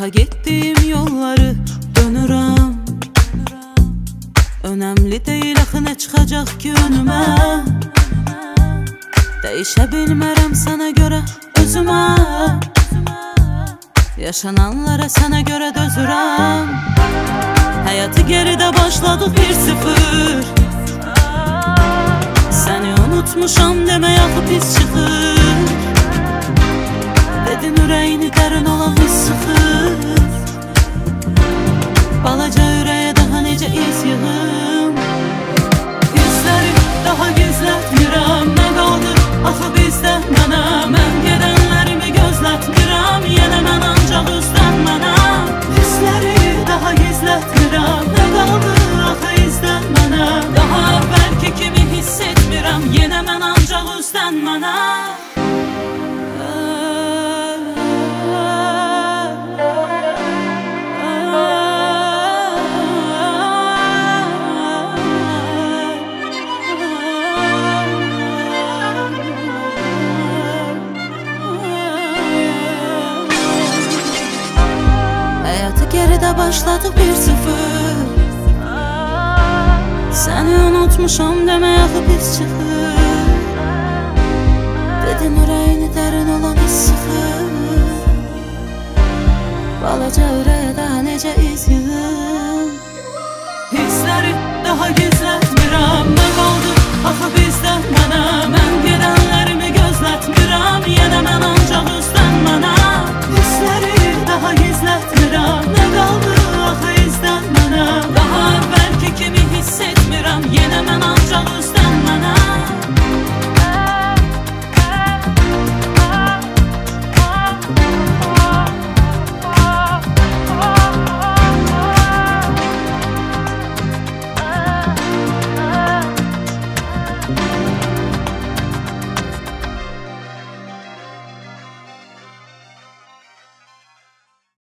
Daha getdiyim yolları dönürəm. Önemli deyil axı nə çıxacaq ki önümə. Dəyişə bilmərəm sənə görə özümə. Yaşananlara sənə görə dözürəm. Həyatı geridə başladıq 1-0. Səni unutmuşam demək axı pis çıxır. Dedin ürəyini dərin olan hiss sıxır. Balaca ürəyə daha necə iz yığım. Yüzləri daha gizlətmirəm. Nə qaldı axı bizdə mənə. Mən gedənlərimi gözlətmirəm. Yenə mən ancaq üstən mənə. Yüzləri daha gizlətmirəm. Nə qaldı axı izdən mənə. Daha əvvəlki kimi hiss etmirəm. Yenə mən ancaq üstən mənə. Geridə başladıq 1-0. Səni unutmuşam demək axı pis çıxır. Dedin ürəyini dərin olan hiss sıxır. Balaca ürəyə daha necə iz yığır.